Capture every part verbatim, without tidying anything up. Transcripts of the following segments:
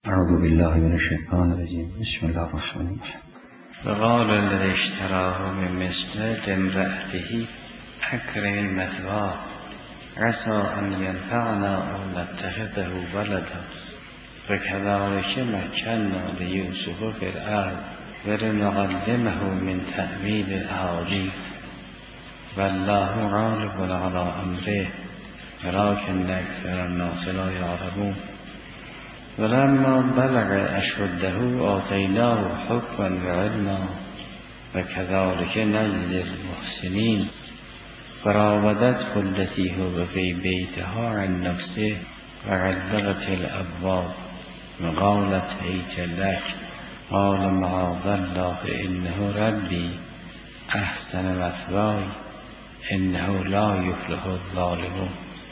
اعوذ بالله من الشیطان الرجیم. بسم الله الرحمن الرحیم. وقال الذي اشتراه من مصر لامرأته اکرمی مثواه عسى ان ینفعنا او نتخذه ولدا وكذلك مكنا لیوسف فی الارض ولنعلمه من تأویل الاحادیث والله غالب على امره ولكن اکثر الناس لا یعلمون. ولما بلغ اشده آتیناه حکما وعلما وكذلك نجزی المحسنین. فراودته التي هو في بيتها عن نفسه وغلقت الابواب وقالت هيت لك قال معاذ الله انه ربي احسن مثواي انه لا یفلح الظالمون.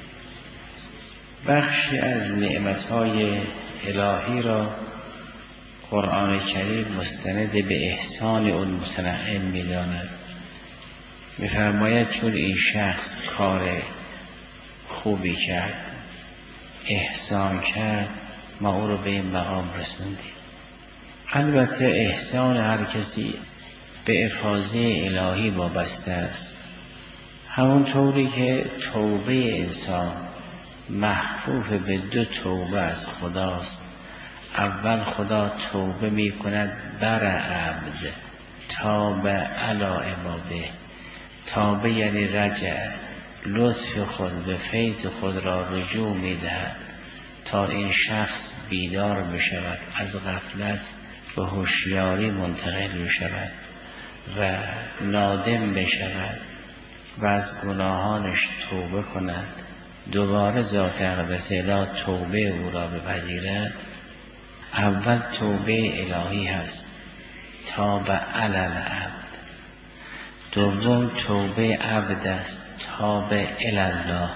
بخشی از نعمتهای الهی را قرآن کریم مستند به احسان اون متنعم می‌داند. می‌فرماید چون این شخص کار خوبی کرد، احسان کرد، ما او رو به این مقام رسوندیم. البته احسان هر کسی به افاضه الهی وابسته است. همون طوری که توبه انسان محفوف به دو توبه از خداست. اول خدا توبه می کند بر عبد تاب علی عباده. توبه یعنی رجع، لطف خود به فیض خود را رجوع می دهد تا این شخص بیدار بشود، از غفلت به هوشیاری منتقل بشود و نادم بشود و از گناهانش توبه کند، دوباره ذات اقدس اله توبه او را بپذیرد. اول توبه الهی هست، تاب علی العبد. دوم توبه عبد است، تاب الی الله.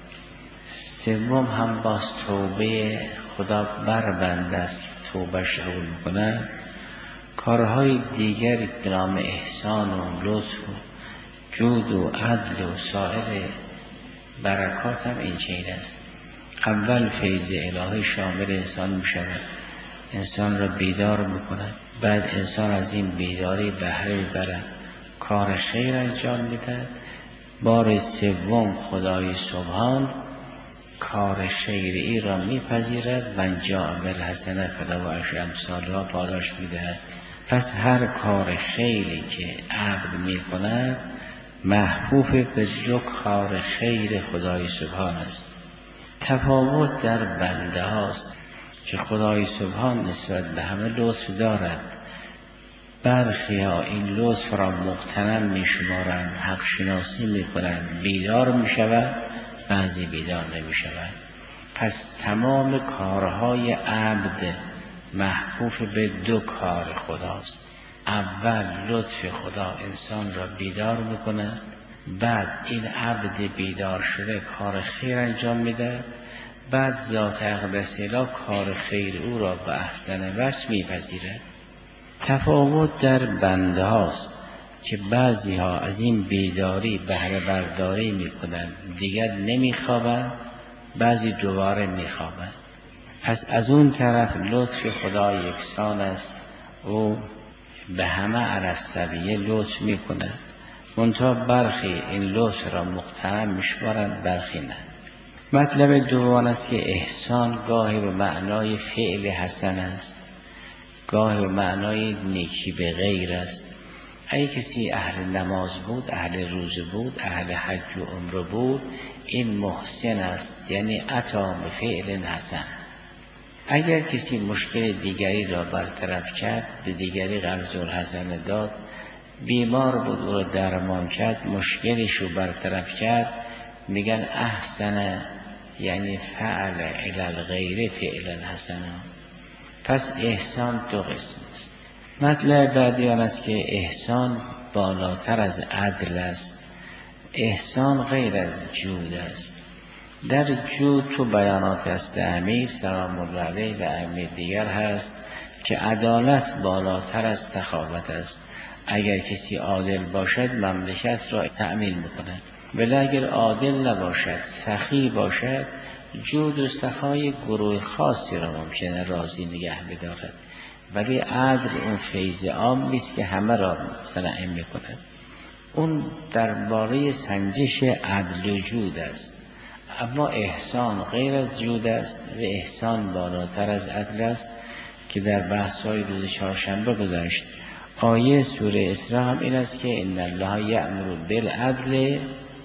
سوم هم باز توبه خدا بر بنده است، توبه شغل میکنه. کارهای دیگری به نام احسان و لطف و جود و عدل و سایر برکات هم این چین است. اول فیض الهی شامل انسان می شود، انسان را بیدار میکند، بعد انسان از این بیداری بهره میبرد، کار خیر انجام میده. بار سوم خدای سبحان کار خیری را میپذیرد، من جاء بالحسنه فله عشر امثالها پاداش میدهد. پس هر کار خیری که عبد میکند محفوف به دو کار خیر خدای سبحان است. تفاوت در بنده هاست که خدای سبحان نسبت به همه لطف دارد. برخی ها این لطف را مغتنم می شمارند، حق شناسی می کنند، بیدار می شود، بعضی بیدار نمی شود. پس تمام کارهای عبد محفوف به دو کار خداست. اول لطف خدا انسان را بیدار می کند، بعد این عبد بیدار شده کار خیر انجام می ده، بعد ذات اقدس اله کار خیر او را به احسن وجه می پذیرد. تفاوت در بنده هاست که بعضی ها از این بیداری بهره برداری می کنند، دیگر نمی خوابند، بعضی دوباره می خوابند. پس از اون طرف لطف خدا یکسان است، او به همه علی السویه لطف می کند. منتها برخی این لطف را مغتنم می شمارند، برخی نه. مطلب دوم است که احسان گاهی به معنای فعل حسن است، گاهی به معنای نیکی به غیر است. اگه کسی اهل نماز بود، اهل روزه بود، اهل حج و عمره بود، این محسن است، یعنی عطا به فعل حسن. اگر کسی مشکل دیگری را برطرف کرد، به دیگری قرض الحسن داد، بیمار بود او را درمان کرد، مشکلش رو برطرف کرد، میگن احسن، یعنی فعل الی الغیر فعلا حسنا. پس احسان دو قسم است. مطلب بعدی آن است که احسان بالاتر از عدل است. احسان غیر از جود است. در جود تو بیانات است امیر سلام الله علیه و امیر دیگر هست که عدالت بالاتر از سخاوت است. اگر کسی عادل باشد مملکت را تأمین میکند، ولی اگر عادل نباشد، سخی باشد، جود و سخای گروه خاصی را ممکنه راضی نگه بدارد، ولی عدل اون فیض عام نیست که همه را متنعم میکند. اون درباره سنجش عدل و جود است، اما احسان غیر از جود است و احسان بالاتر از عدل است که در بحث‌های روز چهارشنبه گذشت. آیه سوره اسراء هم این است که ان الله یأمر بالعدل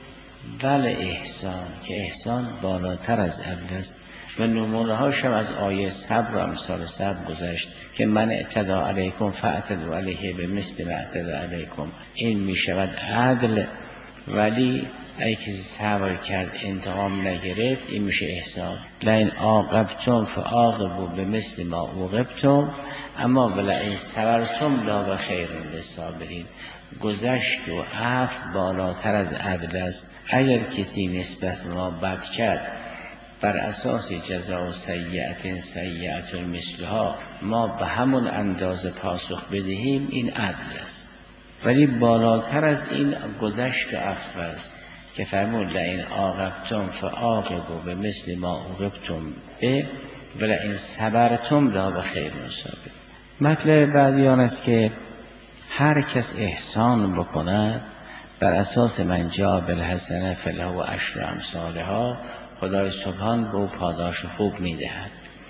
والاحسان، که احسان بالاتر از عدل است و نمونه هاش هم از آیه صبر و امثال صبر گذشت که من اعتدی علیکم فاعتدوا علیه بمثل ما اعتدی علیکم. این می شود عدل، ولی اگه کسی صبر کرد انتقام نگرفت این میشه احسان. لئن عاقبتم فعاقبوا بمثل ما عوقبتم اما ولئن صبرتم لهو خیر للصابرین. گذشت و عفو بالاتر از عدل است. اگر کسی نسبت به ما بد کرد بر اساس جزاء سیئة سیئة مثلها ما به همون اندازه پاسخ بدهیم، این عدل است. ولی بالاتر از این گذشت و عفو است که فرمود لئن عاقبتم فعاقبوا بمثل ما عوقبتم به ولئن صبرتم لهو خیر للصابرین. مطلب بعدی آن است که هر کس احسان بکند بر اساس من جاء بالحسنة فله عشر امثالها، خدای سبحان به او پاداش خوب میدهد.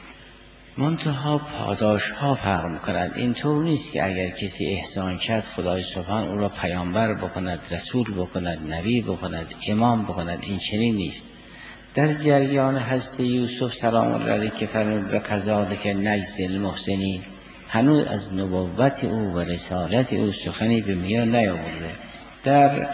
منتها پاداش ها فرق می‌کند. اینطور نیست که اگر کسی احسان کرد خدای سبحان او را پیامبر بکند، رسول بکند، نبی بکند، امام بکند. این چنین نیست. در جریان حضرت یوسف سلام الله علیه که فرمود و کذالک نجزی المحسنین، هنوز از نبوت او و رسالت او سخنی به میان نیاورده. در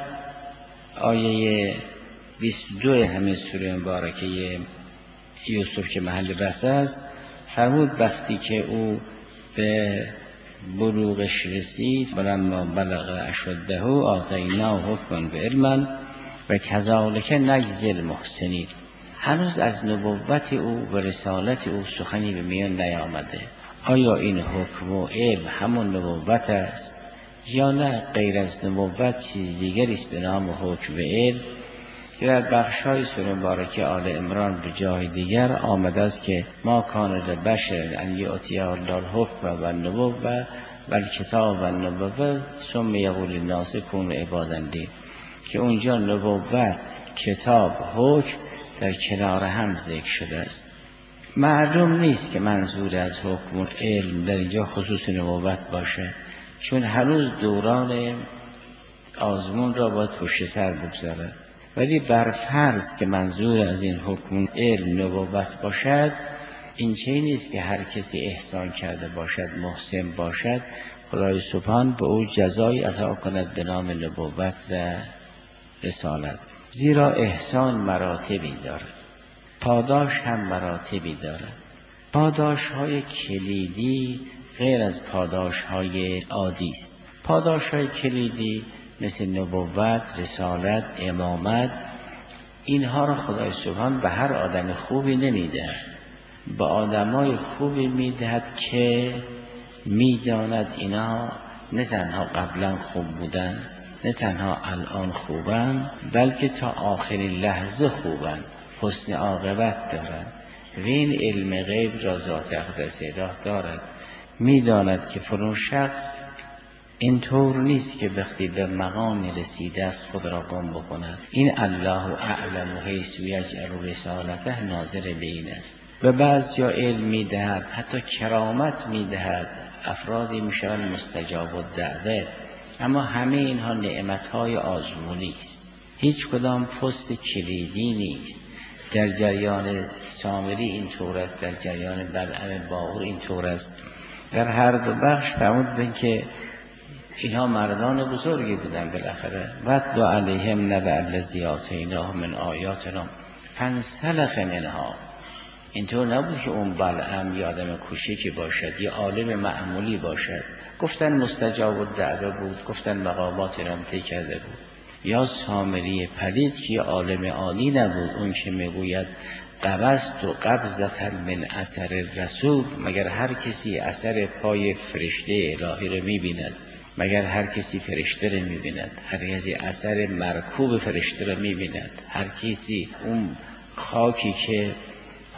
آیه بیست و دو همین سوره مبارکه یوسف که محل بحث است فرمود وقتی که او به بلوغش رسید ولما بلغ اشده آتیناه حکما و علما و کذالک نجزی المحسنین، هنوز از نبوت او و رسالت او سخنی به میان نیامده. آیا این حکم و علم همون نبوت است یا نه غیر از نبوت چیز دیگری است به نام حکم و علم؟ که در بخش‌های سوره مبارکه آل عمران به جای دیگر آمده است که ما کان لبشر ان یؤتیه الله الحکم و النبوة و الکتاب و النبوة ثم یقول للناس کونوا عبادا لی، که اونجا نبوت، کتاب، حکم در کنار هم ذکر شده است. معلوم نیست که منظور از حکم و علم در اینجا خصوص نبوت باشه، چون هنوز دوران آزمون را باید پشت سر بگذارد. ولی بر فرض که منظور از این حکم علم نبوت باشد، این چه نیست که هر کسی احسان کرده باشد، محسن باشد، خدای سبحان به او جزایی عطا کند به نام نبوت و رسالت. زیرا احسان مراتبی دارد، پاداش هم مراتبی دارد. پاداش های کلیدی غیر از پاداش های عادی است. پاداش های کلیدی مثل نبوت، رسالت، امامت، اینها را خدای سبحان به هر آدم خوبی نمیدهد، به آدمای خوبی میدهد که میداند اینا نه تنها قبلا خوب بودن، نه تنها الان خوبن، بلکه تا آخرین لحظه خوبن، حسن عاقبت دارن و این علم غیب را ذات اقدس اله دارد. میداند که فلان شخص اینطور نیست که وقتی به مقام رسیده است خود را گم بکند. این الله اعلم حیث یجعل رسالته ناظر به این است. و بعض جا علم میدهد، حتی کرامت میدهد، افرادی میشوند مستجاب الدعوه، اما همه اینها نعمتهای آزمونی است، هیچ کدام پست کلیدی نیست. در جریان سامری اینطور است، در جریان بلعم باقور اینطور است. در هر دو بخش فرمود بین که اینها مردان بزرگی بودن بالاخره. وَاتْلُ عَلَیْهِمْ نَبَأَ الَّذِی آتَیْنَاهُ مِنْ آیاتنا فَانسَلَخَ مِنْها. اینطور نبود که اون بلعم یا آدم کوچکی باشد یا عالم معمولی باشد. گفتن مستجاب الدعوه بود، گفتن مقامات را طی کرده بود. یا سامری پلید که عالم عالی نبود، اون که میگوید قبضت و قبضة من اثر رسول، مگر هر کسی اثر پای فرشته الهی را میبیند؟ مگر هر کسی فرشته را میبیند؟ هر کسی اثر مرکوب فرشته را میبیند؟ هر کسی اون خاکی که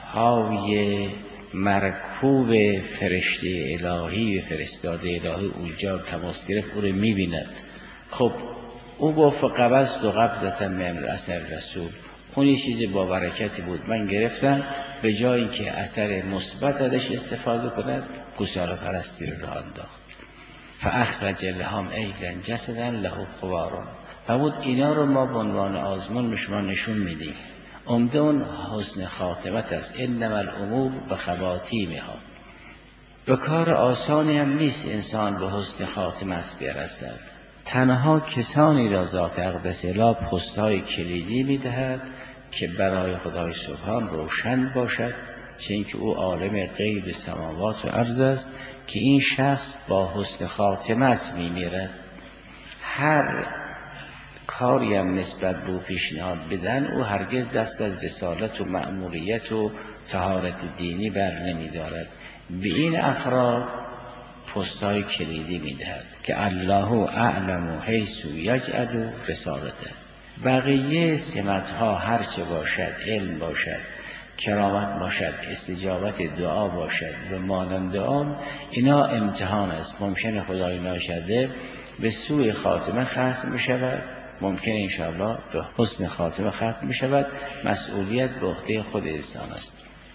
پای مرکوب فرشته الهی و فرستاده الهی اونجا تماس گرفت، او رو می‌بیند. خب او گفت قبضت و قبضة من اثر رسول، اون یه چیز با برکتی بود، من گرفتم، به جایی که اثر مثبت ازش استفاده کند گوساله پرستی رو راه انداخت. فاخرج لهم عجلا جسدا له خوار. فرمود اینا رو ما به عنوان آزمون به شما نشون میدیم، عمده اون حسن خاتمت است. انما الامور بخواتیمها. به کار آسانی هم نیست انسان به حسن خاتمت برسد. تنها کسانی را ذات اقدس اله پست‌های کلیدی می‌دهد که برای خدای سبحان روشن باشد، چه اینکه او عالم غیب سماوات و ارض است که این شخص با حسن خاتمت می‌میرد. هر کاری هم نسبت به او پیشنهاد بدن، او هرگز دست از رسالت و مأموریت و طهارت دینی بر نمی‌دارد. به این افراد پست‌های کلیدی می‌دهد که الله اعلم حیث یجعل رسالته. بقیه سمت‌ها هرچه باشد، علم باشد، کرامت باشد، استجابت دعا باشد و مانند آن، اینا امتحان است. ممکنه خدای ناشده به سوی خاتمه ختم بشود، ممکنه انشاءالله به حسن خاتمه ختم بشود. مسئولیت به عهده خود انسان است.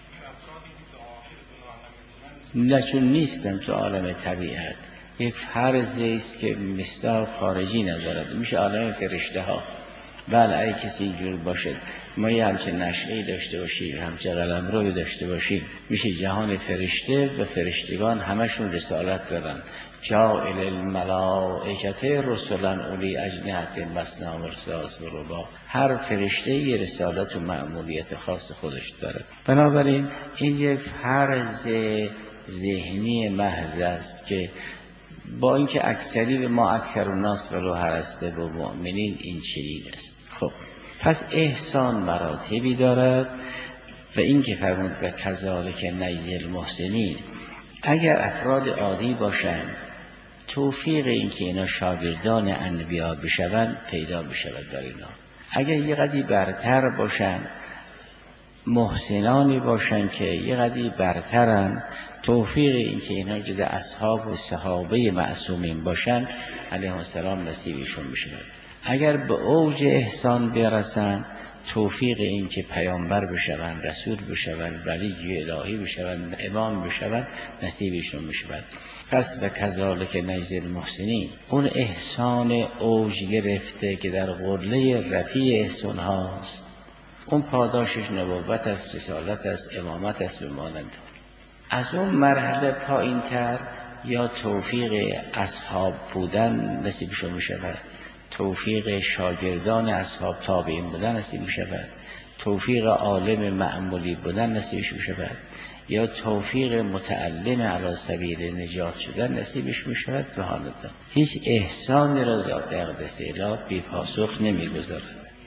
نه چون نیستن تو عالم طبیعت، یک فرضی است که مصداق خارجی ندارد، میشه عالم فرشته ها. بله اگه کسی اینجور باشه، ما یه همچه نشعی داشته باشیم، همچه قلمروی داشته باشیم، میشه جهان فرشته و فرشتگان همشون رسالت دارن. جاعل الملائکه رسلا اولی اجنحة مثنی و ثلاث و رباع. هر فرشته یه رسالت و مأموریت خاص خودش داره. بنابراین این یک فرض ذهنی محض است که با اینکه اکثری به ما اکثر الناس ولو هرسته و مؤمنین این چنین است. خب پس احسان مراتبی دارد و این که فرمود و کذالک نجزی المحسنین. اگر افراد عادی باشند، توفیق این که اینا شاگردان انبیا بشوند پیدا بشود در اینا. اگر یه قدری برتر باشند، محسنانی باشند که یه قدری برترن، توفیق این که اینا جز اصحاب و صحابه معصومین باشند علیهم السلام نصیبشون بشود. اگر به اوج احسان برسند، توفیق این که پیامبر بشوند، رسول بشوند، ولی الهی بشوند، امام بشوند نصیبشون بشود. پس و کذالک نجزی المحسنین، اون احسان اوج گرفته که در قله رفیع احسان هاست، اون پاداشش نبوت است، رسالت است، امامت است به مانند. از اون مرحله پایین تر یا توفیق اصحاب بودن نصیبشون میشود، توفیق شاگردان اصحاب تابعین بودن نصیب میشود، توفیق عالم معمولی بودن نصیبش میشود، یا توفیق متعلم علی سبیل نجات شدن نصیبش میشود. به حال ده هیچ احسان را ذات اقدس اله بی پاسخ نمیگذارد.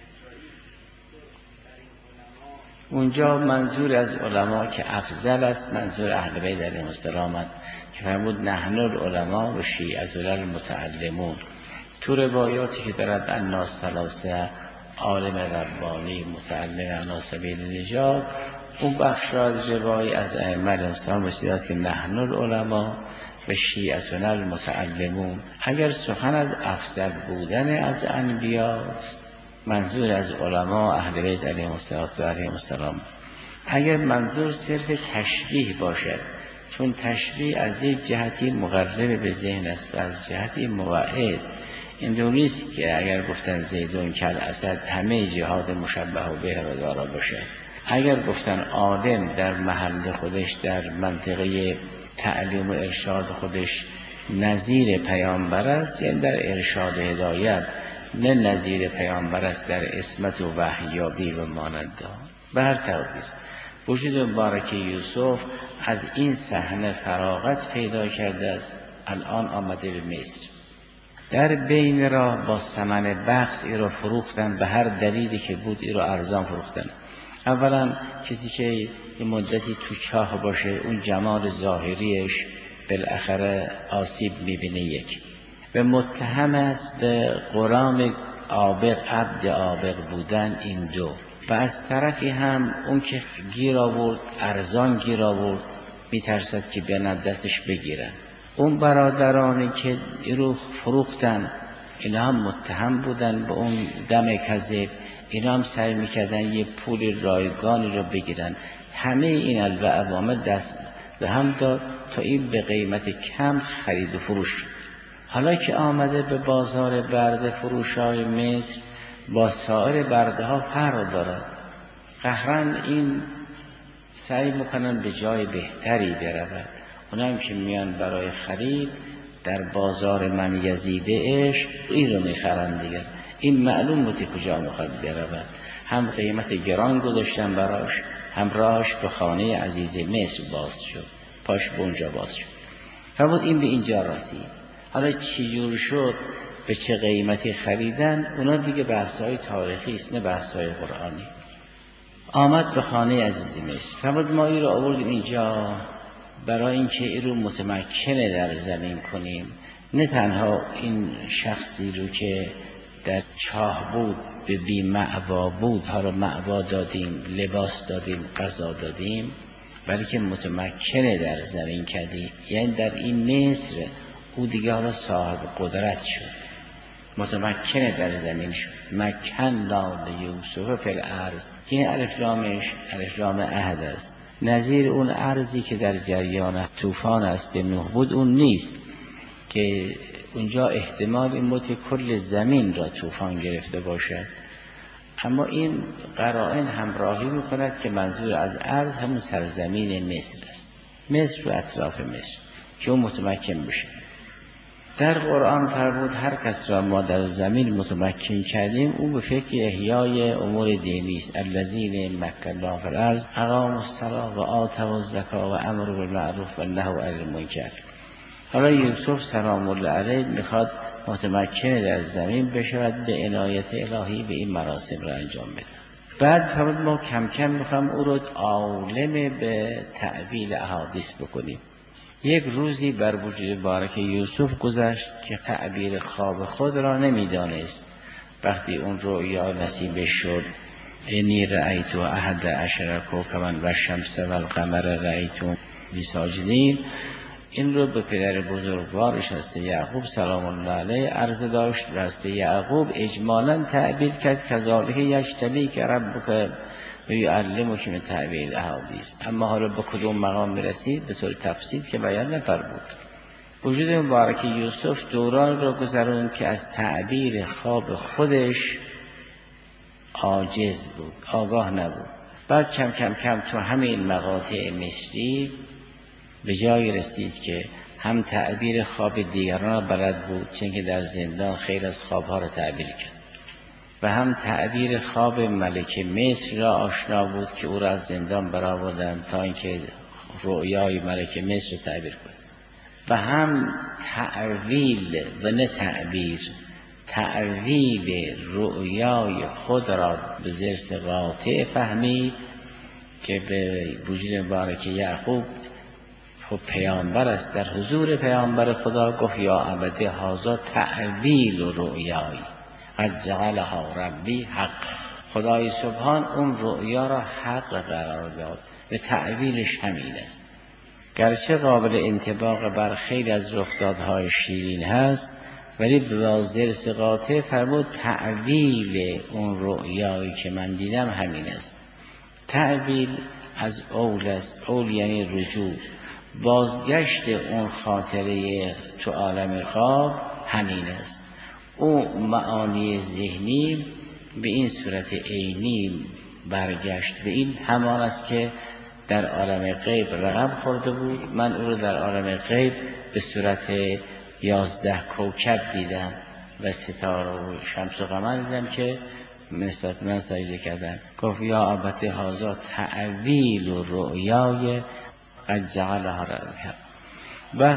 اونجا منظور از علما که افضل است منظور اهل بیت علیهم السلام که فرمود نحن العلماء و شیعة المتعلمون. تو روایاتی که دارد الناس ثلاثه، عالم ربانی، متعلم علی سبیل نجات، اون بخش از روایی از ائمه علیهم السلام رسیده است که نحن العلماء و شیعة المتعلمون. اگر سخن از افضل بودن از انبیاست، منظور از علما اهل بیت علیهم السلام. اگر منظور صرف تشبیه باشد، چون تشبیه از یک جهتی مقرب به ذهن است و از جهتی موعد، این دو نیست که اگر گفتن زیدون کل اسد همه جهات مشبه و به و دارا باشد. اگر گفتن عالم در محل خودش، در منطقه تعلیم و ارشاد خودش نظیر پیامبر است، یعنی در ارشاد هدایت، نه نظیر پیامبر است در عصمت و وحیابی و مانند آن. به هر تقدیر وجود مبارک یوسف از این صحنه فراغت پیدا کرده است. الان آمده به مصر، در بین راه با ثمن بخس ای را فروختن، به هر دلیلی که بود ای را ارزان فروختن. اولا کسی که یه مدتی تو چاه باشه، اون جمال ظاهریش بالاخره آسیب میبینه. یک و متهم است به غلام عابق، عبد عابق بودن. این دو و از طرفی هم اون که گیر آورد ارزان گیر آورد میترسد که بیان دستش بگیرن. اون برادرانی که رو فروختن اینا هم متهم بودن به اون دم کذب، اینا هم سعی میکردن یه پول رایگانی رو بگیرن. همه این العوامل دست به هم داد تا این به قیمت کم خرید و فروش شد. حالا که آمده به بازار برده فروشای مصر با سایر برده ها فرق دارد. قهرن این سعی میکنن به جای بهتری برود. اونم که میان برای خرید در بازار من یزیده عشق این رو میخرن دیگر. این معلوم بودی کجا میخواد برود. هم قیمت گران گذاشتن براش، هم راهش به خانه عزیز مصر باز شد، پاش به اونجا باز شد. فرمود این به اینجا رسید. حالا چی جور شد، به چه قیمتی خریدن، اونا دیگه بحث‌های تاریخی است نه بحث‌های قرآنی. آمد به خانه عزیز مصر. فرمود ما این رو آوردیم اینجا برای اینکه این رو متمکنه در زمین کنیم. نه تنها این شخصی رو که در چاه بود به بی مأوا بود ها رو مأوا دادیم، لباس دادیم، غذا دادیم، بلکه متمکنه در زمین کردیم. یعنی در این مصر او دیگه حالا صاحب قدرت شد، متمکنه در زمین شد. مکن لام یوسف فی الارض، این الف لامش الف لام عهد است. نظیر اون ارضی که در جریان طوفان است که نوح بود اون نیست که اونجا احتمال این بود که کل زمین را طوفان گرفته باشد. اما این قرائن همراهی میکند که منظور از ارض همون سرزمین مصر است، مصر و اطراف مصر که اون متمکن بشه. در قرآن فرمود هر کس را ما در زمین متمکن کردیم او به فکر احیای امور دینی است. الذین مکناهم فی الارض اقاموا الصلاة و آتوا الزکاة و امروا بالمعروف و نهوا عن المنکر. حالا یوسف سلام الله علیه میخواد متمکن در زمین بشود، به عنایت الهی به این مراسم را انجام بده. بعد فرمود ما کم کم میخوام او رو عالم به تعبیل احادیث بکنیم. یک روزی بر وجود بارک یوسف گذشت که تعبیر خواب خود را نمیدانست. وقتی اون رؤیا نصیبش شد، انی رأیت احد عشر کوکبا و الشمس و القمر رأیت لی ساجدین، این رو به پدر بزرگوارش هست یعقوب سلام الله علیه عرض داشت و هست یعقوب اجمالا تعبیر کرد کذالک یجتبیک ربک و یعلمک من تعبیر احادیث. اما حالا به کدوم مقام میرسید به طور تفصیل که بیان نفرمود. وجود مبارک یوسف دوران رو گذرون که از تعبیر خواب خودش عاجز بود، آگاه نبود. بعد کم کم کم تو همین مقاطع مصری به جایی رسید که هم تعبیر خواب دیگران را بلد بود، چون که در زندان خیلی از خوابها را تعبیر کرد، و هم تعبیر خواب ملک مصر را آشنا بود که او را از زندان برآوردند تا اینکه رؤیای ملک مصر را تعبیر کند. و هم تعویل و نه تعبیر، تعویل رؤیای خود را به ذرس قاطع فهمید که به وجود مبارک یعقوب خب پیامبر است، در حضور پیامبر خدا گفت یا عبد هذا تعویل رؤیای قد جعلها ربی حق. خدای سبحان اون رؤیا را حق قرار داد، به تعویلش همین است. گرچه قابل انطباق بر خیلی از رخدادهای شیرین هست، ولی به ذرس قاطع فرمود تعویل اون رؤیایی که من دیدم همین است. تعویل از اول است، اول یعنی رجوع، بازگشت اون خاطره تو عالم خواب همین است. او معانی ذهنی به این صورت عینی برگشت. به این همان است که در عالم غیب رقم خورده بود. من او رو در عالم غیب به صورت یازده کوکب دیدم و ستاره و شمس و قمر دیدم که نسبت من سجده کردن. گفت یا ابت هذا تعویل و رؤیای قد جعلها ربی حق. و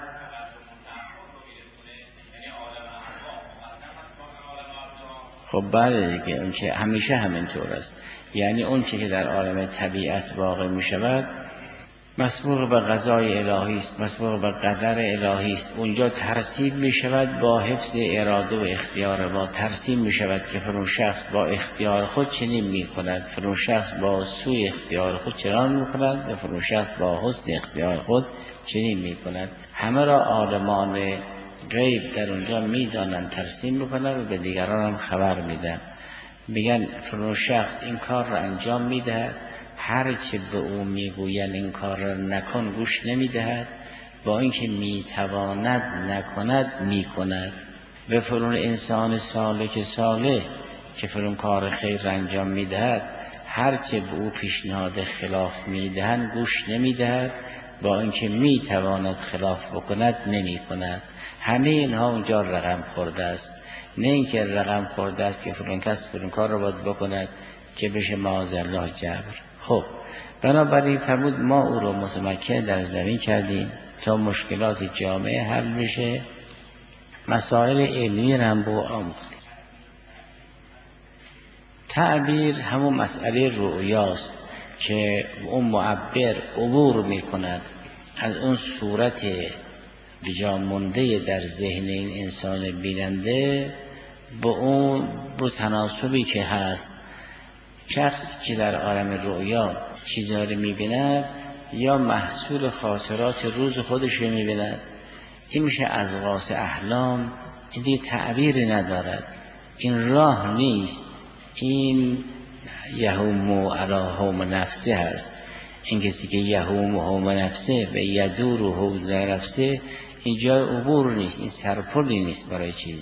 خب بله دیگه، اون که همیشه همینطور است. یعنی اون چی که در عالم طبیعت واقع می شود مسبوق به قضای الهی است، مسبوق به قدر الهی است. اونجا ترسیم می شود با حفظ اراده و اختیار ما. ترسیم می شود که فلان شخص با اختیار خود چنین می کند، فلان شخص با سوی اختیار خود چنان می کند و فلان شخص با حسن اختیار خود چنین می کند. همه را عالمان غیب در اونجا می دانند، ترسیم می کنند و به دیگران هم خبر می دهند. میگن فلان شخص این کار را انجام می دهد، هر چه به او میگوین این کار را نکن گوش نمیدهد، با اینکه میتواند نکند میکند. و فلان انسان سالک صالح که فلان کار خیر را انجام میدهد، هر چه به او پیشنهاد خلاف میدهند گوش نمیدهد، با اینکه میتواند خلاف بکند نمیکند. همه اینها اونجا رقم خورده است. نه اینکه رقم خورده است که فلان کس فلان کار را باید بکند که بشه معاذالله جبر. خب بنابراین فرمود ما او را متمکن در زمین کردیم تا مشکلات جامعه حل بشه، مسائل علمی را هم به آموختیم. تعبیر همون مسئله رؤیاست که اون معبر عبور می کند از اون صورت بجا مونده در ذهن این انسان بیننده به اون با تناسبی که هست. شخص که در عالم رؤیا چیزها رو می‌بیند یا محصول خاطرات روز خودش رو می‌بیند، این میشه اضغاث احلام. این دیگه تعبیری ندارد، این راه نیست، این یهوم علی هوم نفسه هست. این کسی که یهوم هوم نفسه و یدور هوم نفسه اینجا عبور نیست، این سرپلی نیست برای چیزی.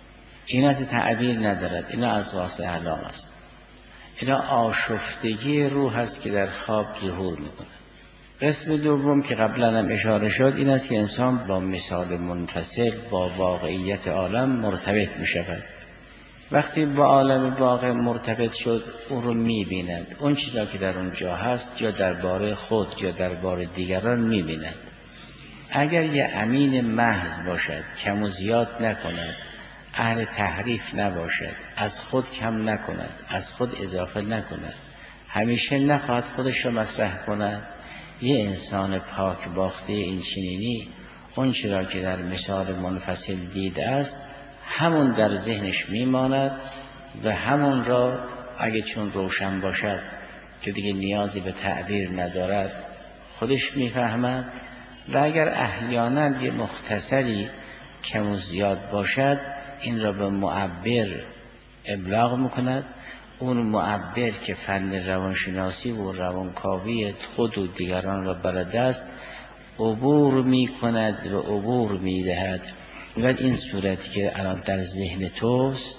این از تعبیر ندارد، این اضغاث احلام است. اینا آشفتگی روح است که در خواب ظهور میکنه. قسم دوم که قبلا هم اشاره شد این است که انسان با مثال منفصل با واقعیت عالم مرتبط می شود. وقتی با عالم واقع مرتبط شد او رو می بیند، اون چیزا که در اونجا هست یا درباره خود یا درباره دیگران می بیند. اگر یه امین محض باشد، کم و زیاد نکند، اهل تحریف نباشد، از خود کم نکند، از خود اضافه نکند، همیشه نخواهد خودش را مطرح کند، یه انسان پاک باخته این چنینی اون چرا که در مثال منفصل دیده است همون در ذهنش میماند و همون را اگه چون روشن باشد که دیگه نیازی به تعبیر ندارد خودش میفهمد، و اگر احیانا یه مختصری کم و زیاد باشد این را به معبر ابلاغ میکند. اون معبر که فن روانشناسی و روانکاوی خود و دیگران را بلد است عبور میکند و عبور میدهد. و این صورتی که الان در ذهن توست،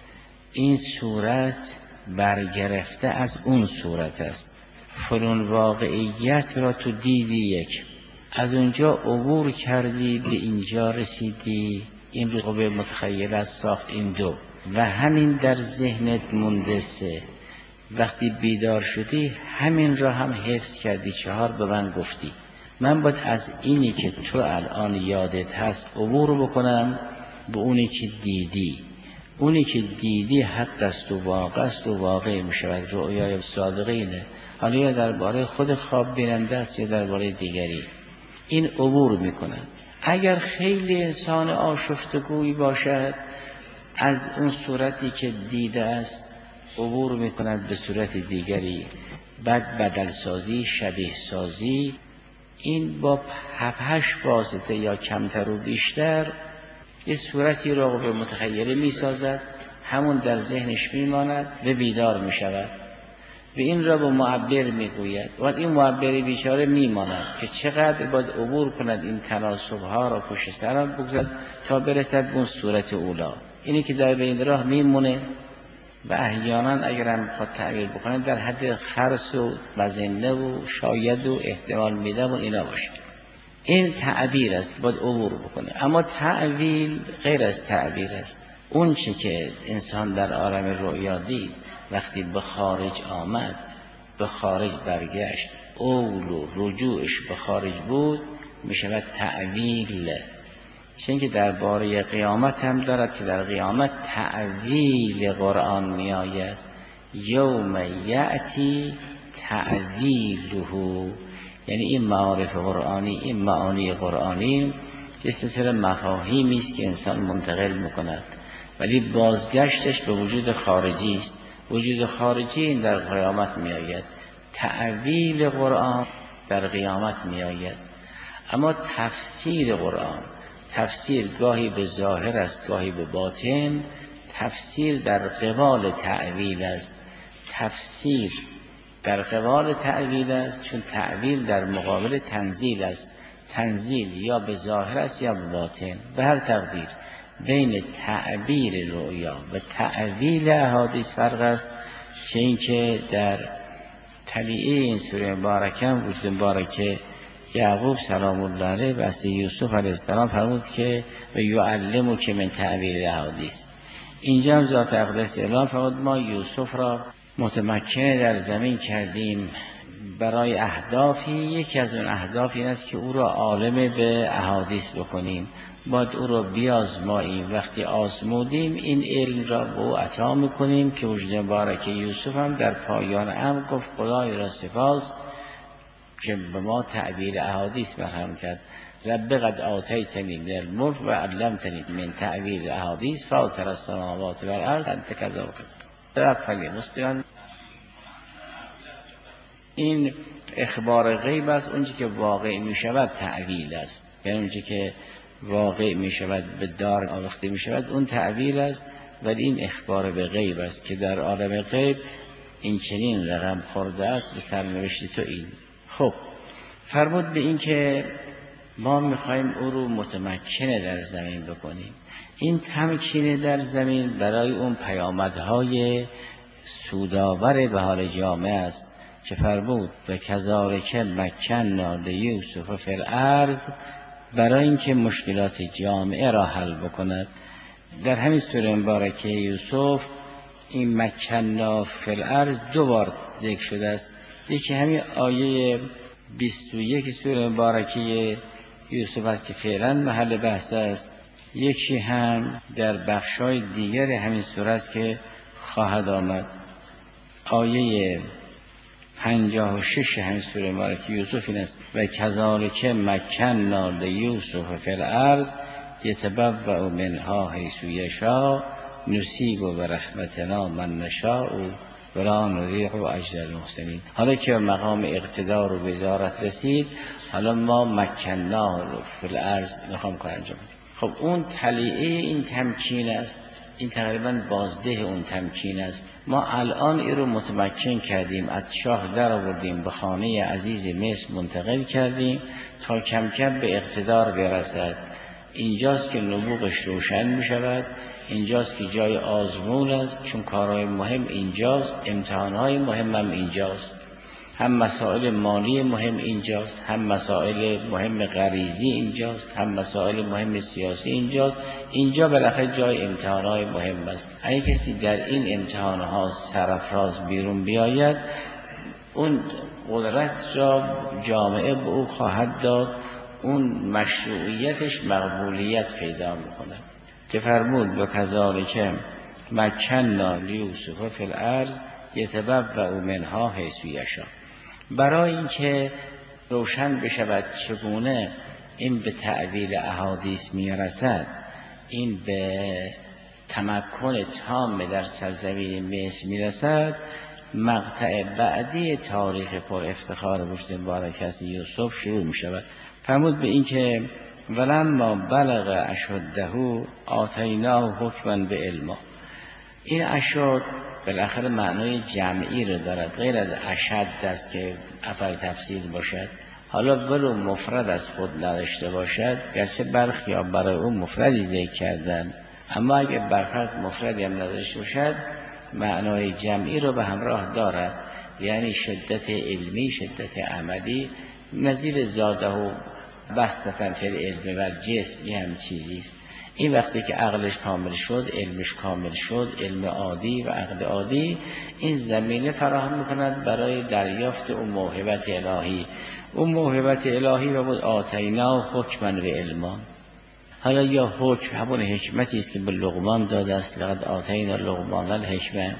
این صورت برگرفته از اون صورت است. فلان واقعیت را تو دیدی، یک از اونجا عبور کردی به اینجا رسیدی، این رو به متخیل از ساخت این دو، و همین در ذهنت مونده سه. وقتی بیدار شدی همین را هم حفظ کردی، چهار به من گفتی. من باید از اینی که تو الان یادت هست عبور بکنم به اونی که دیدی. اونی که دیدی حق است و واقع است و واقع می شود، رؤیای صادقه اینه. حالا یا درباره خود خواب بیننده است یا درباره دیگری، این عبور می کند. اگر خیلی انسان آشفتگویی باشد از اون صورتی که دیده است عبور می کند به صورت دیگری، بعد بدل سازی، شبیه سازی، این با هفت واسطه یا کمتر و بیشتر یه صورتی را به متخیله می سازد، همون در ذهنش می ماند و بیدار می شود و این را به معبر می گوید. و این معبر بیچاره می ماند که چقدر باید عبور کند این تناسب ها را پشت سران بگذارد تا برسد به اون صورت اولا. اینی که در بین راه می مونه و احیانا اگر هم خواهد تعبیر بکنه در حد خرس و مزنه و شاید و احتمال میده و اینا باشه. این تعبیر است، باید عبور بکنه. اما تعبیر غیر از تعبیر است. اون چه که انسان در عالم رؤیا دید وقتی به خارج آمد، به خارج برگشت، اول و رجوعش به خارج بود، می شود تعویل. چون که درباره قیامت هم دارد که در قیامت تعویل قرآن می آید. یوم یأتی تعویله، یعنی این معارف قرآنی، این معانی قرآنی یه سلسله مفاهیمی است که انسان منتقل میکند، ولی بازگشتش به وجود خارجی است. وجود خارجی این در قیامت می آید، تأویل قرآن در قیامت می آید. اما تفسیر قرآن، تفسیر گاهی به ظاهر است گاهی به باطن، تفسیر در قبال تأویل است. تفسیر در قبال تأویل است، چون تأویل در مقابل تنزیل است. تنزیل یا به ظاهر است یا به باطن. به هر تقدیر بین تعبیر رؤیا و تأویل احادیث فرق است، چه اینکه در تلیعه این سوره مبارکه وجود مبارکه یعقوب سلام الله علیه واسه یوسف علیه السلام فرمود که و یعلمو که من تأویل احادیث. اینجا هم ذات اقدس اعلام فرمود ما یوسف را متمکن در زمین کردیم برای اهدافی. یکی از اون اهداف این است که او را عالم به احادیث بکنیم، باید او را بیازماییم. وقتی آزمودیم این علم را به او عطا میکنیم که وجود مبارک یوسف هم در پایان امر گفت خدای را سپاس که به ما تعبیر احادیث مرهم کرد. رب قد آتیتنی من الملک و علمتنی من تعبیر احادیث فاطر السماوات و الارض انت کذا و کذا. فلی مستقیم این اخبار غیب است. اونچه که واقع می شود تعویل است، یعنی اونچه که واقع می شود به دار آوخته می شود اون تعویل است، ولی این اخبار به غیب است که در عالم غیب این چنین رقم خورده است به سرنوشت تو این. خب فرمود به این که ما میخوایم او رو متمکن در زمین بکنیم. این تمکین در زمین برای اون پیامدهای سودآور به حال جامعه است که فرمود و کذالک مکننا لیوسف فی الارض، برای اینکه مشکلات جامعه را حل بکند. در همین سوره مبارکه یوسف این مکننا فی الارض دو بار ذکر شده است. یکی همین آیه بیست و یک سوره مبارکه یوسف است که فعلا محل بحث است، یکی هم در بخشای دیگر همین سوره است که خواهد آمد. آیه پنجاه و شش همین سوره مبارکه یوسف این است و کذالک مکننا لیوسف فی الارض یتبوأ منها حیث یشاء نصیب برحمتنا من نشاء ولا نضیع اجر المحسنین. حالا که مقام اقتدار و وزارت رسید، حالا ما مکننا رو فی الارض میخوام کار انجام بدیم. خب اون تلیعه این تمکین است، این تقریبا بازده اون تمکین است. ما الان این رو متمکن کردیم، از شاه در آوردیم به خانه عزیز مصر منتقل کردیم تا کم کم به اقتدار برسد. اینجاست که نبوغش روشن می شود، اینجاست که جای آزمون است، چون کارهای مهم اینجاست، امتحانهای مهم هم اینجاست، هم مسائل مالی مهم اینجاست، هم مسائل مهم غریزی اینجاست، هم مسائل مهم سیاسی اینجاست. اینجا بالاخره جای امتحانهای مهم است. اگه کسی در این امتحانها سرافراز بیرون بیاید، اون قدرت را جامعه به او خواهد داد، اون مشروعیتش مقبولیت پیدا میکنه که فرمود و کذالک مکننا لیوسف فی الارض یتبوأ منها حیث یشاء. برای اینکه روشن بشود چگونه این به تأویل احادیث میرسد، این به تمکن تام در سرزمین مصر میرسد، مقطع بعدی تاریخ پر افتخار وجود مبارک است یوسف شروع می شود. فرمود به این که ولما بلغ اشده آتیناه حکما به علما. این اشد بالاخره معنای جمعی رو دارد، غیر از اشد است که افعال تفصیل باشد. حالا ولو مفرد از خود نداشته باشد، گرچه برخی ها برای اون مفردی ذکر کردن، اما اگر برفرض مفردی هم نداشته باشد معنای جمعی رو به همراه دارد، یعنی شدت علمی، شدت عملی، نظیر زاده و بسطتن فی العلم و جسم یه هم چیزیست. این وقتی که عقلش کامل شد، علمش کامل شد، علم عادی و عقل عادی، این زمینه فراهم میکند برای دریافت اون موهبت الهی. اون موهبت الهی و بود آتینا حکما و علما. حالا یا حکم همون حکمتی است که به لقمان داده است، لقد آتینا لقمان الحکمه،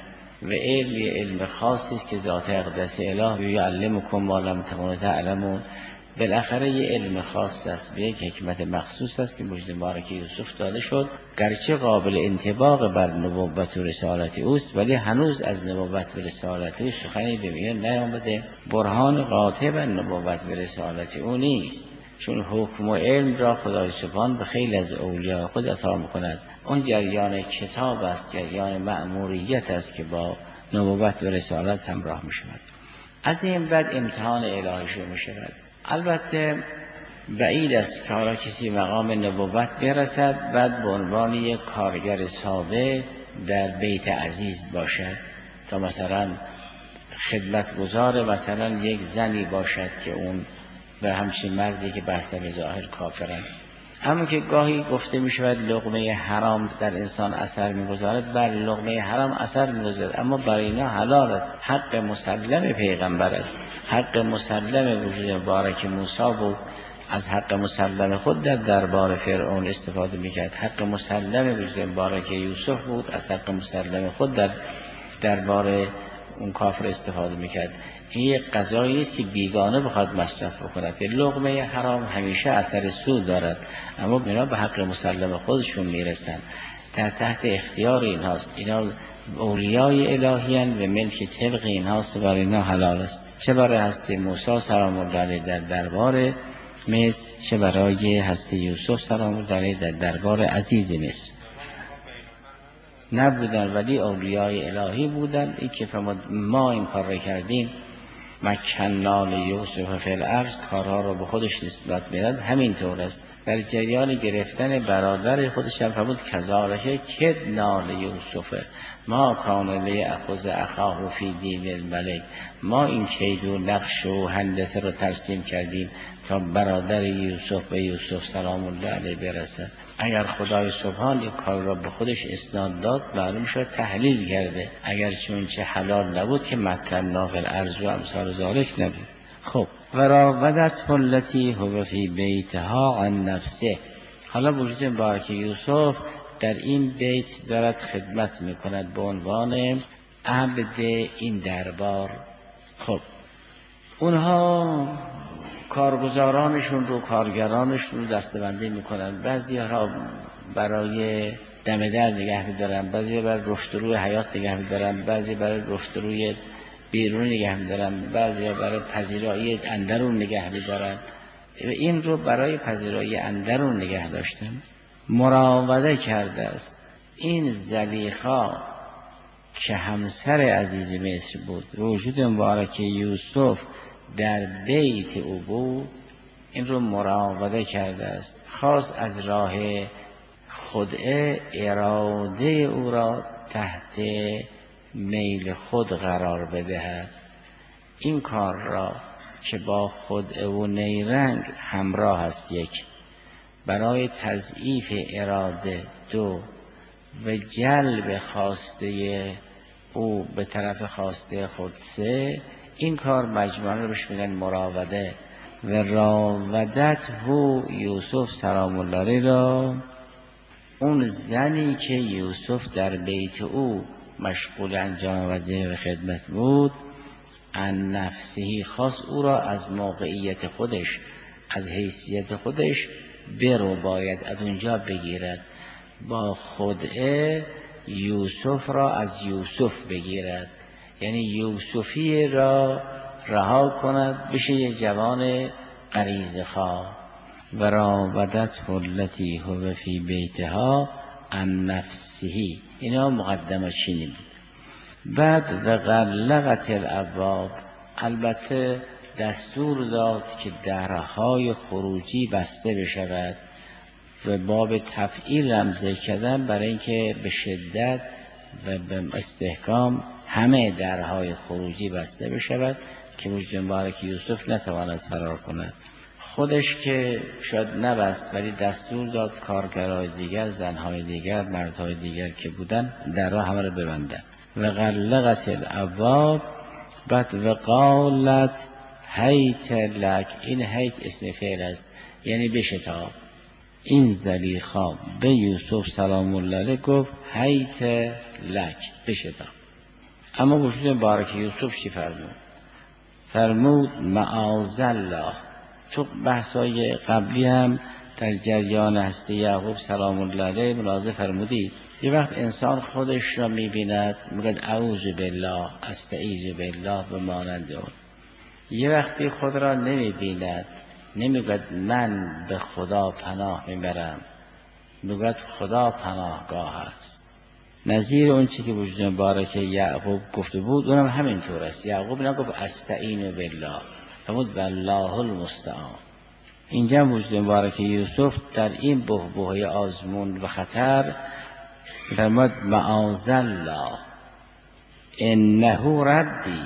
و علم یه علم خاصی است که ذات اقدس اله یعلمکم ما لم تکونوا تعلمون، بالاخره یه علم خاص است و یک حکمت مخصوص است که مجد مبارک یوسف داده شد، گرچه قابل انطباق بر نبوت و رسالت اوست ولی هنوز از نبوت و رسالت او سخنی به میان نیامده. برهان قاطع بر نبوت و رسالت او نیست، چون حکم و علم را خدای سبحان به خیلی از اولیاء خود عطا می‌کند. اون جریان کتاب است، جریان مأموریت است که با نبوت و رسالت همراه می‌شود. از این بعد امتحان الهی شروع می‌شود. البته بعید است که حالا کسی مقام نبوت برسد بعد به عنوان یک کارگر ساده در بیت عزیز باشد، تا مثلا خدمتگزار مثلا یک زنی باشد که اون به همچین مردی که بحث ظاهر کافرند. همون که گاهی گفته می شود لقمه حرام در انسان اثر می گذارد، بر لقمه حرام اثر می گذارد، اما برای اینا حلال است، حق مسلم پیغمبر است، حق مسلم وجود مبارک موسی بود، از حق مسلم خود در دربار فرعون استفاده می کرد، حق مسلم وجود مبارک یوسف بود، از حق مسلم خود در دربار اون کافر استفاده می کرد. این یک قضایی است که بیگانه بخواد مصرف بکند که لقمه حرام همیشه اثر سود دارد، اما اینا به حق مسلم خودشون میرسن، در تحت اختیار اینهاست، اینا اولیای الهیان و ملک طبق اینهاست، برای اینا حلال است، چه برای هستی موسی سلام الله علیه در دربار مصر، چه برای هستی یوسف سلام الله علیه در دربار عزیز مصر. نبودن ولی اولیای الهی بودن. این که ما این کار را کردیم، مکننا لیوسف فی الارض، کارها را به خودش نسبت میداد، همین طور است. در جریان گرفتن برادر خودش هم فرمود کذالک کدنا لیوسف ما کان لیأخذ اخاه فی دین الملک، ما این کید و نقش و هندسه را ترسیم کردیم تا برادر یوسف به یوسف سلام الله علیه برسد. اگر خدای سبحان یک کار را به خودش اسناد داد معلوم شد تحلیل کرده، اگر چون چه حلال نبود که مکننا فی الارض و امثال ذالک نبود. خب و راودته التی هو فی بیتها عن نفسه، حالا وجود مبارک یوسف در این بیت دارد خدمت میکند به عنوان عبد این دربار. خب اونها کارگزارانشون رو کارگرانشون رو دستبندی میکنن، بعضی ها برای دم در نگه میدارن، بعضی برای رفت روی حیات نگه میدارن، بعضی برای رفت روی بیرون نگه میدارن، بعضی برای پذیرایی اندرون نگه میدارن. این رو برای پذیرایی اندرون نگه داشتن مراوده کرده است. این زلیخا که همسر عزیز مصر بود، وجود مبارک یوسف در بیت او بود، این رو مراوده کرده است، خاص از راه خدعه اراده او را تحت میل خود قرار بدهد. این کار را که با خدعه و نیرنگ همراه است، یک برای تضعیف اراده، دو و جلب خواسته او به طرف خواسته خود، سه این کار مجموعاً رو بهش میگن مراوده. و راودت هو یوسف سلام الله علیه را، اون زنی که یوسف در بیت او مشغول انجام وظیفه و خدمت بود، عن نفسه، خواست او را از موقعیت خودش، از حیثیت خودش برو، باید از اونجا بگیرد، با خدعه یوسف را از یوسف بگیرد، یعنی یوسفی را رها کند، بشه یک جوان غریزه خواه. و راودته التی هو فی بیتها عن نفسه، اینا مقدمه چینی بود. بعد و غلقت الابواب، البته دستور داد که درهای خروجی بسته بشود و باب تفعیل رمزه کردن برای اینکه به شدت و به استحکام همه درهای خروجی بسته بشود که وجود مبارک یوسف نتواند فرار کند. خودش که شاید نبست ولی دستور داد کارگرای دیگر، زنهای دیگر، مردهای دیگر که بودن درها همه رو ببندن. و غلقت الابواب، بعد و قالت هیت لک، این هیت اسم فعل است یعنی بشتاب. این زلیخا به یوسف سلام الله علیه گفت هیت لک، بشتاب. اما وجود مبارک یوسف چی فرمود؟ فرمود معاذالله. تو بحثای قبلی هم در جریان هستی یعقوب سلام الله علیه ملاحظه فرمودید یه وقت انسان خودش را میبیند میگه اعوذ بالله استعیذ بالله به مانند اون. یه وقتی خود را نمیبیند نمیگه من به خدا پناه میبرم، میگه خدا پناهگاه است. نظیر اون چی که وجود مبارک یعقوب گفته بود اونم همینطور است. یعقوب نگفت استعین بالله، فرمود والله المستعان. اینجا وجود مبارک یوسف در این بحبوحه آزمون و خطر فرمود معاذالله انه ربی،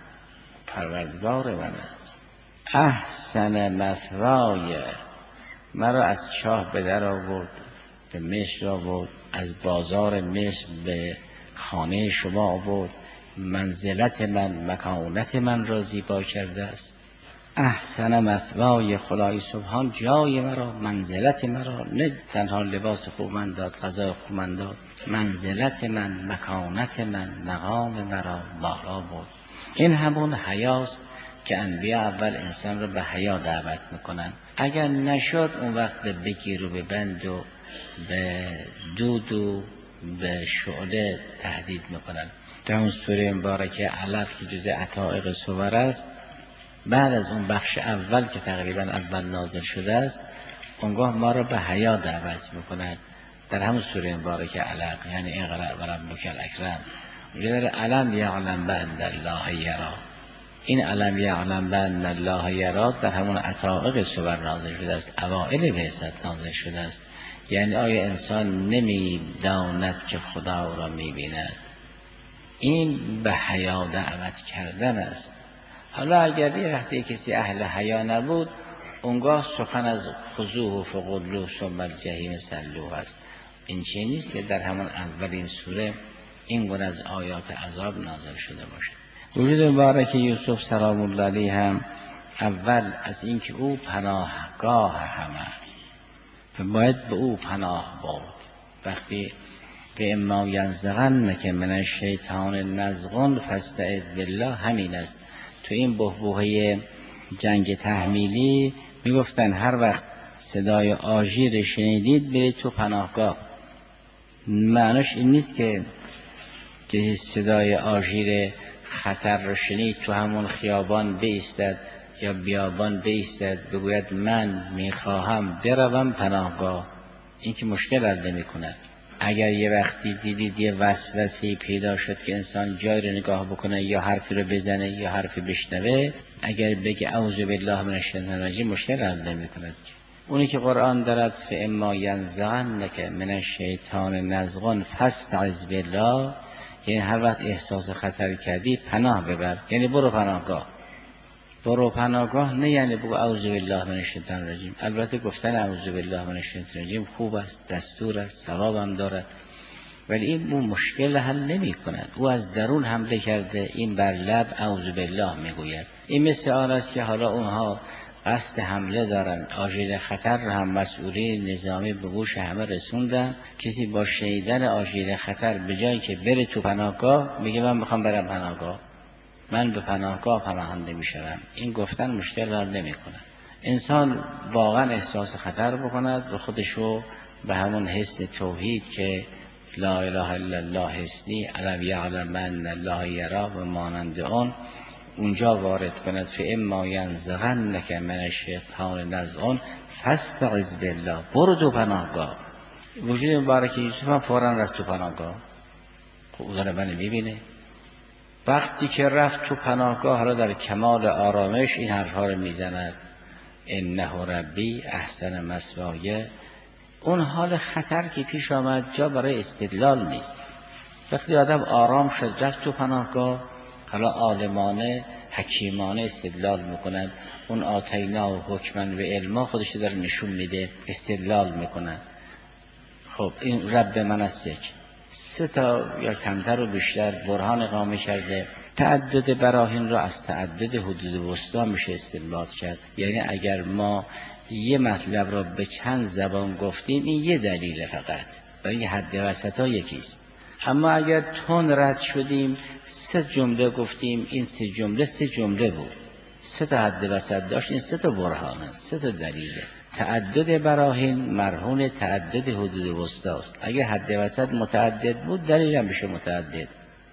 پروردگار من است، احسن مثوای، مرا از چاه به در آورد به مصر آورد، از بازار مصر به خانه شما آورد، منزلت من مکانت من را زیبا کرده است. احسن مثوای، خدای سبحان جای مرا منزلت مرا نه تنها لباس خوب من داد غذای خوب من داد، منزلت من مکانت من مقام مرا بالا برد. این همون حیاست که انبیا اول انسان رو به حیا دعوت میکنن. اگر نشد اون وقت به بگیر و به بند و به دود و به شعله تهدید میکنن. در اون سوره مبارکه علف که جز عتائق صور است، بعد از اون بخش اول که تقریبا اول نازل شده است اونگاه ما رو به حیا دعوت میکنن. در همون سوره مبارکه علق یعنی اقرأ و ربک الاکرم، اونجا در علم یعلم بأن الله یرا. این علم یعلم بأن الله یرا در همون عتائق صور نازل شده است، اوائل بعثت نازل شده است. یعنی آیا انسان نمیداند که خدا را میبیند؟ این به حیا دعوت کردن است. حالا اگر یه وقتی کسی اهل حیا نبود اونگاه سخن از خذوه فغلوه ثم الجحیم صلوه است. این چیزی نیست که در همون اولین سوره این گونه از آیات عذاب نازل شده باشه. وجود مبارک یوسف سلام الله علیه هم اول از اینکه او پناهگاه همه است و باید به او پناه برد. وقتی که اما ینزغنک من الشیطان نزغ فاستعذ بالله همین است. تو این بحبوحه جنگ تحمیلی میگفتن هر وقت صدای آژیر شنیدید برید تو پناهگاه. معنیش این نیست که کسی صدای آژیر خطر رو شنید تو همون خیابان بایستد یا بیابان بایستد بگوید من میخواهم بروم پناهگاه. این که مشکل حل نمی‌کند. اگر یه وقتی دیدید یه وسوسه‌ای پیدا شد که انسان جای رو نگاه بکنه یا حرفی رو بزنه یا حرفی بشنوه، اگر بگه اعوذ بالله من الشیطان الرجیم مشکل حل نمی‌کند. اونی که قرآن دارد فاما ینزغنک من الشیطان نزغ فاستعذ بالله، یعنی هر وقت احساس خطر کردی پناه ببر، یعنی برو پناهگاه. برو پناهگاه نه یعنی بگو اعوذ بالله من الشیطان الرجیم. البته گفتن اعوذ بالله من الشیطان الرجیم خوب است، دستور است، ثواب هم دارد، ولی این اون مشکل حل نمی کند. او از درون حمله کرده، این بر لب اعوذ بالله میگوید. این مثل آن است که حالا اونها قصد حمله دارن، آژیر خطر را هم مسئولین نظامی به گوش همه رسوندن. کسی با شنیدن آژیر خطر به جایی که بره تو پناهگاه میگه من میخوام برم پناهگاه، من به پناهگاه پناهنده میشوم. این گفتن مشکل را نمی کند. انسان واقعا احساس خطر بکند و خودشو به همون حس توحید که لا اله الا الله حسنی علم یعلم ان الله یرا و مانند آن اونجا وارد کند. فاما ینزغنک من الشیطان نزغ فاستعذ بالله، برو تو پناهگاه. وجود مبارک یوسف هم فوراً رفت تو پناهگاه. خب او داره من میبینه. وقتی که رفت تو پناهگاه حالا در کمال آرامش این حرفها رو میزند انه ربی احسن مثوای. اون حال خطر که پیش آمد جا برای استدلال نیست. وقتی آدم آرام شد رفت تو پناهگاه، حالا عالمانه حکیمانه استدلال میکنن. اون آتینا و حکمن و علما خودش داره نشون میده، استدلال میکنن. خب این رب من است، یک سه تا یا کمتر و بیشتر برهان اقامه کرده. تعدد براهین را از تعدد حدود وسطا میشه استنباط کرد. یعنی اگر ما یه مطلب را به چند زبان گفتیم این یه دلیل فقط، برای حد وسطا یکیست. اما اگر تون رد شدیم سه جمله گفتیم، این سه جمله سه جمله بود، سه تا حد وسط داشت، این سه تا برهان است، سه تا دلیله. تعدد براهین مرهون تعدد حدود وسطاست. اگر حد وسط متعدد بود دلیل هم بشه متعدد.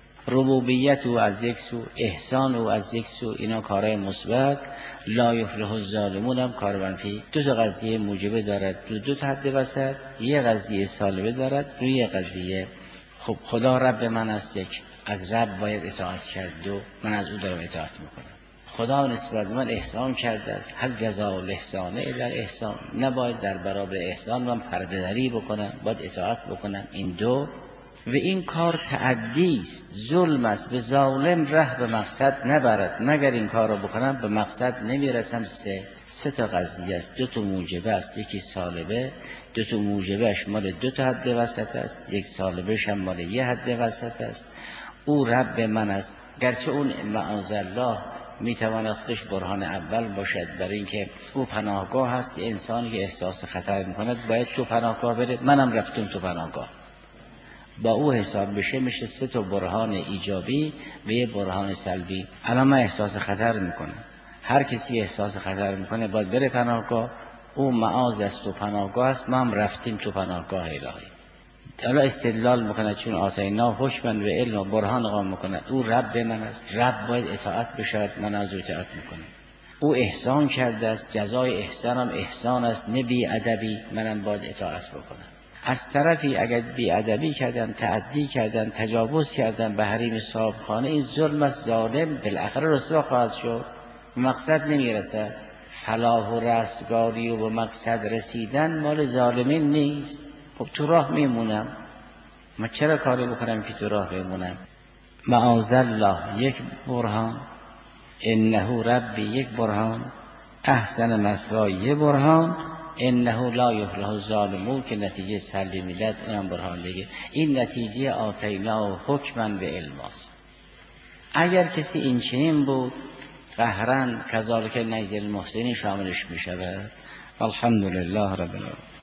ربوبیت او از یک سو، احسان او از یک سو، اینا کارهای مثبت. لا یفلح الظالمون هم کار منفی. دو تا قضیه موجبه دارد رو دو تا حد وسط، یه قضیه سالبه دارد روی یه قضیه. خب خدا رب من است، یک، از رب باید اطاعت کرد، دو، من از او دارم اطاعت میکنم. خدا نسبت من احسان کرده است، هل جزاء الاحسان الا الاحسان، نباید در برابر احسان من پرده دری بکنم، باید اطاعت بکنم. این دو. و این کار تعدی است، ظلم است، به ظالم ره به مقصد نبرد، مگر این کار رو بکنم به مقصد نمیرسم. سه سه تا قضیه است، دو تا موجبه است، یکی سالبه، دو تا موجبهش مال دو تا حد وسط است، یک سالبهش هم مال یه حد وسط است. او رب من است، گرچه اون معاذالله میتواند خودش برهان اول باشد، برای اینکه او پناهگاه هست. انسانی که احساس خطر میکند باید تو پناهگاه بره، منم رفتم تو پناهگاه، با او حساب بشه، میشه سه تا برهان ایجابی و یه برهان سلبی. الان من احساس خطر میکنم، هر کسی احساس خطر میکنه باید بره پناهگاه، او معاذ است و پناهگاه است، ما هم رفتیم تو پناهگاه الهی. حالا استدلال میکنه چون آتینا حکما و علم و برهان قام میکنه، او رب من است، رب باید اطاعت بشود، من از او اطاعت میکنم. او احسان کرده است، جزای احسانم احسان است، نه بی ادبی، منم باید اطاعت بکنم. از طرفی اگر بی ادبی کردن، تعدی کردن، تجاوز کردن به حریم صاحب خانه، این ظلم است، ظالم بالاخره رسوا خواهد شد، مقصد نمیرسد. فلاح و رستگاری و به مقصد رسیدن مال ظالمین نیست. خب تو راه میمونم، من چرا کاری بکنم که تو راه بمونم؟ معاذالله یک برهان، انه ربی یک برهان، احسن مثوای یک برهان، انه لا یفلح الظالمون که نتیجه سلبی میداد، اونم برهان دیگه. این نتیجه آتینا و حکما به علم است. اگر کسی این چنین بود قهرن کذالک نجزی المحسنین شاملش میشود. الحمدلله رب العالمین.